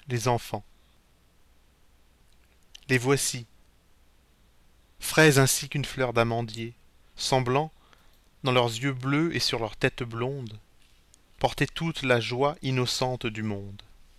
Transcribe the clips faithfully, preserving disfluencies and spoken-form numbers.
les enfants. Les voici, fraises ainsi qu'une fleur d'amandier, semblant, dans leurs yeux bleus et sur leurs têtes blondes, porter toute la joie innocente du monde.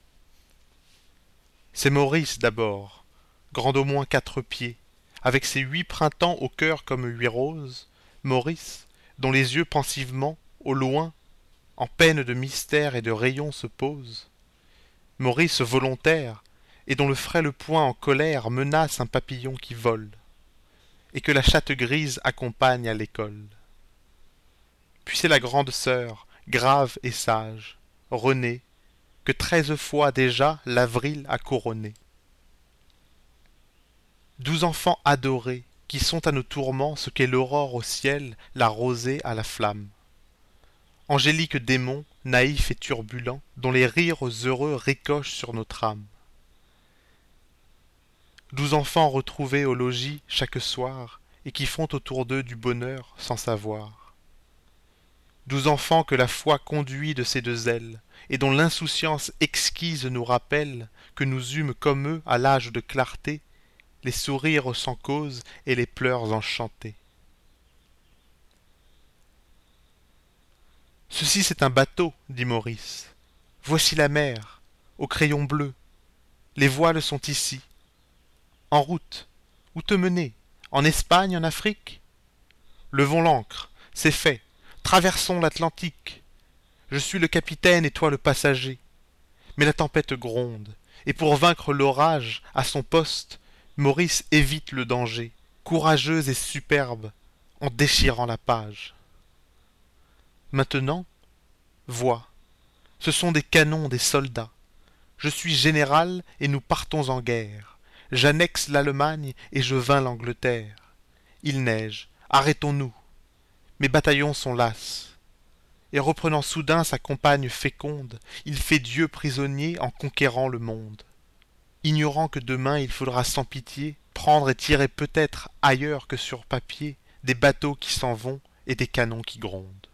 C'est Maurice d'abord, grand d'au moins quatre pieds, avec ses huit printemps au cœur comme huit roses, Maurice, dont les yeux pensivement, au loin, en peine de mystère et de rayon se posent, Maurice volontaire, et dont le frêle poing en colère menace un papillon qui vole, et que la chatte grise accompagne à l'école. Puis c'est la grande sœur, grave et sage, Renée, que treize fois déjà l'avril a couronnée. Douze enfants adorés, qui sont à nos tourments ce qu'est l'aurore au ciel, la rosée à la flamme. Angéliques démons, naïfs et turbulents, dont les rires heureux ricochent sur notre âme. Douze enfants retrouvés au logis chaque soir, et qui font autour d'eux du bonheur sans savoir. Douze enfants que la foi conduit de ses deux ailes, et dont l'insouciance exquise nous rappelle que nous eûmes comme eux, à l'âge de clarté, les sourires sans cause et les pleurs enchantés. Ceci c'est un bateau, dit Maurice. Voici la mer, au crayon bleu. Les voiles sont ici. En route. Où te mener? En Espagne, en Afrique? Levons l'ancre, c'est fait. Traversons l'Atlantique. Je suis le capitaine et toi le passager. Mais la tempête gronde, et pour vaincre l'orage, à son poste, Maurice évite le danger, courageux et superbe, en déchirant la page. Maintenant, vois, ce sont des canons, des soldats. Je suis général et nous partons en guerre. J'annexe l'Allemagne et je vains l'Angleterre. Il neige, arrêtons-nous. Mes bataillons sont las. Et reprenant soudain sa compagne féconde, il fait Dieu prisonnier en conquérant le monde. Ignorant que demain il faudra sans pitié prendre et tirer peut-être ailleurs que sur papier des bateaux qui s'en vont et des canons qui grondent.